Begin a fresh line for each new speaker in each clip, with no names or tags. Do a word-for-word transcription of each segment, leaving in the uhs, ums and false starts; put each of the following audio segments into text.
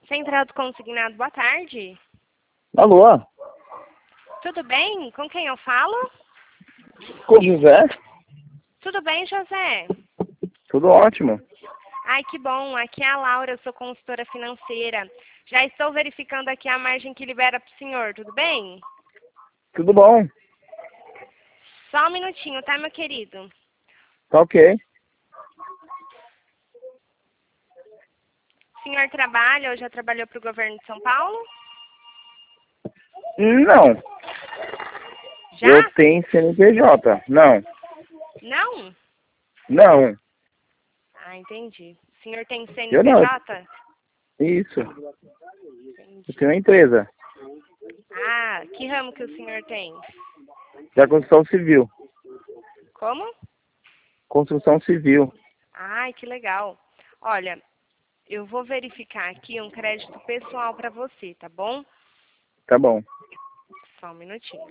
Central do Consignado, boa tarde.
Alô?
Tudo bem? Com quem eu falo?
Com o José?
Tudo bem, José?
Tudo ótimo.
Ai, que bom. Aqui é a Laura, eu sou consultora financeira. Já estou verificando aqui a margem que libera para o senhor, tudo bem?
Tudo bom.
Só um minutinho, tá, meu querido?
Tá ok.
O senhor trabalha ou já trabalhou para o governo de São Paulo?
Não.
Já?
Eu tenho C N P J. Não.
Não?
Não.
Ah, entendi. O senhor tem
Eu não.
C N P J?
Isso.
Entendi.
Eu tenho uma empresa.
Ah, que ramo que o senhor tem?
Da construção civil.
Como?
Construção civil.
Ai, que legal. Olha, eu vou verificar aqui um crédito pessoal para você, tá bom?
Tá bom.
Só um minutinho.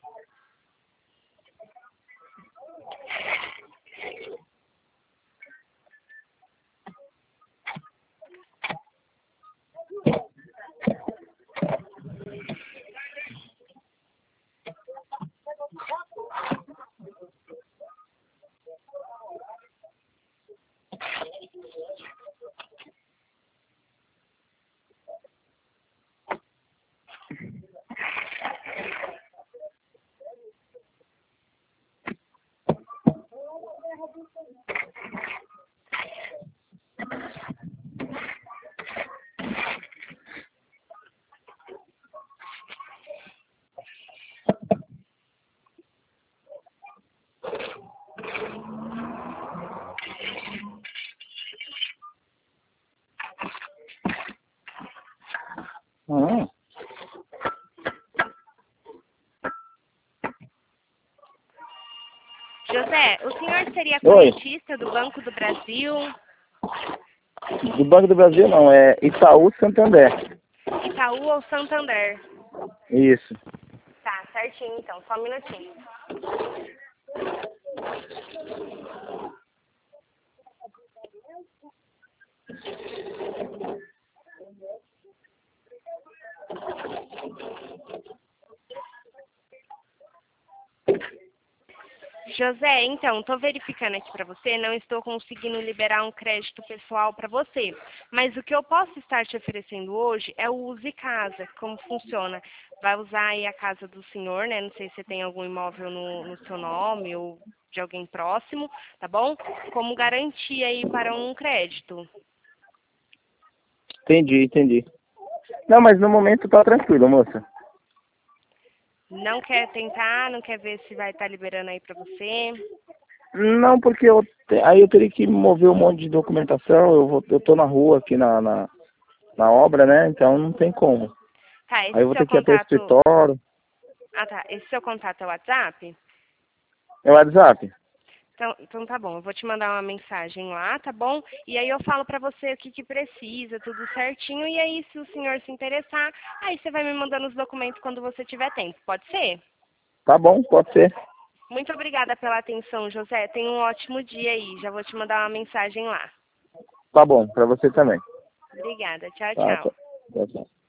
Ah.
José, o senhor seria
Oi.
correntista do Banco do Brasil?
Do Banco do Brasil não, é Itaú Santander.
Itaú ou Santander?
Isso.
Tá, certinho então, só um minutinho. José, então, estou verificando aqui para você, não estou conseguindo liberar um crédito pessoal para você. Mas o que eu posso estar te oferecendo hoje é o Use Casa. Como funciona? Vai usar aí a casa do senhor, né? Não sei se você tem algum imóvel no, no seu nome ou de alguém próximo, tá bom? Como garantia aí para um crédito.
Entendi, entendi. Não, mas no momento tá tranquilo, moça.
Não quer tentar, não quer ver se vai estar liberando aí para você?
Não, porque eu te- aí eu teria que mover um monte de documentação, eu, vou, eu tô na rua aqui na, na, na obra, né? Então não tem como.
Tá, esse
Aí eu vou
seu
ter que ir até o
contato...
escritório.
Ah, tá. Esse seu contato é o WhatsApp?
É o WhatsApp?
Então, então tá bom, eu vou te mandar uma mensagem lá, tá bom? E aí eu falo pra você o que que precisa, tudo certinho. E aí, se o senhor se interessar, aí você vai me mandando os documentos quando você tiver tempo, pode ser?
Tá bom, pode ser.
Muito obrigada pela atenção, José. Tenha um ótimo dia aí. Já vou te mandar uma mensagem lá.
Tá bom, pra você também.
Obrigada. Tchau,
Tá,
tchau.
tchau. Tchau, tchau.